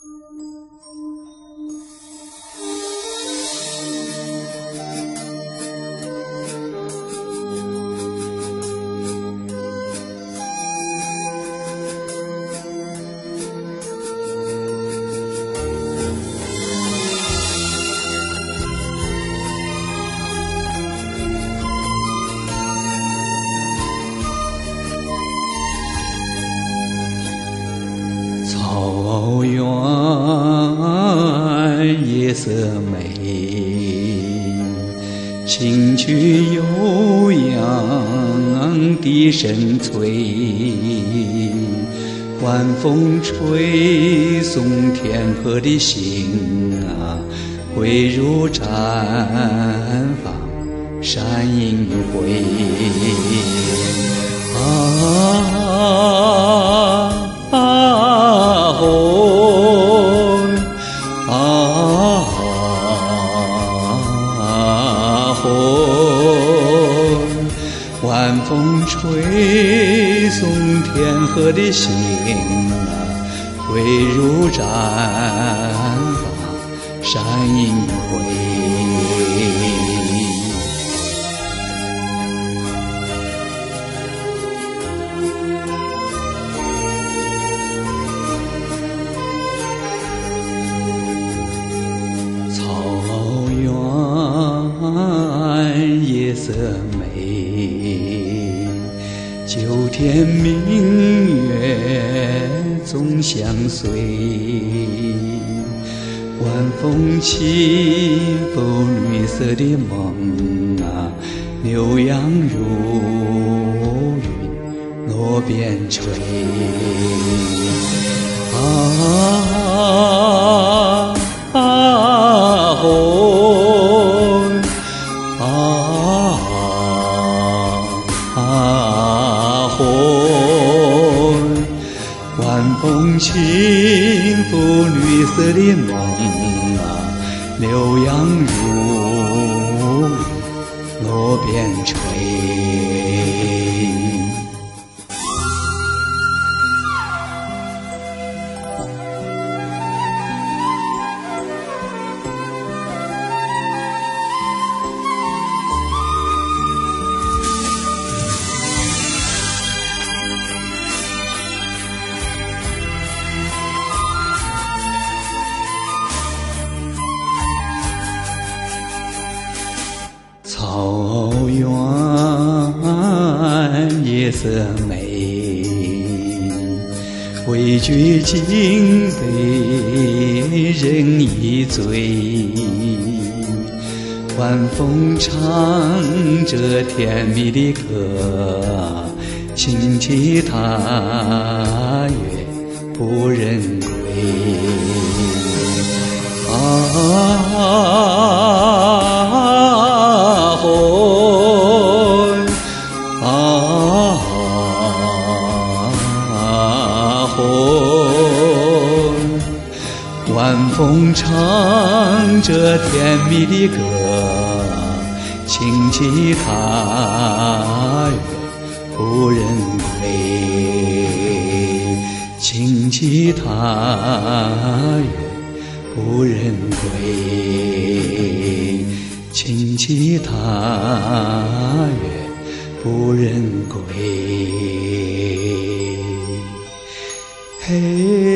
草原夜色美，新曲悠扬笛声催，晚风吹送天河的星啊，汇入绽放山映辉晚风吹送天河的星啊，汇入绽放山映辉草原夜色美，九天明月总相随，晚风起伏绿色的梦啊，牛羊如云落边陲晚风轻拂绿色的梦啊，牛羊如云落边陲草原夜色美，畏惧惊飞人已醉，晚风唱着甜蜜的歌，轻骑踏月不人归晚风唱着甜蜜的歌，轻骑踏月不人归，轻骑踏月不人归，轻骑踏月不人归。嘿。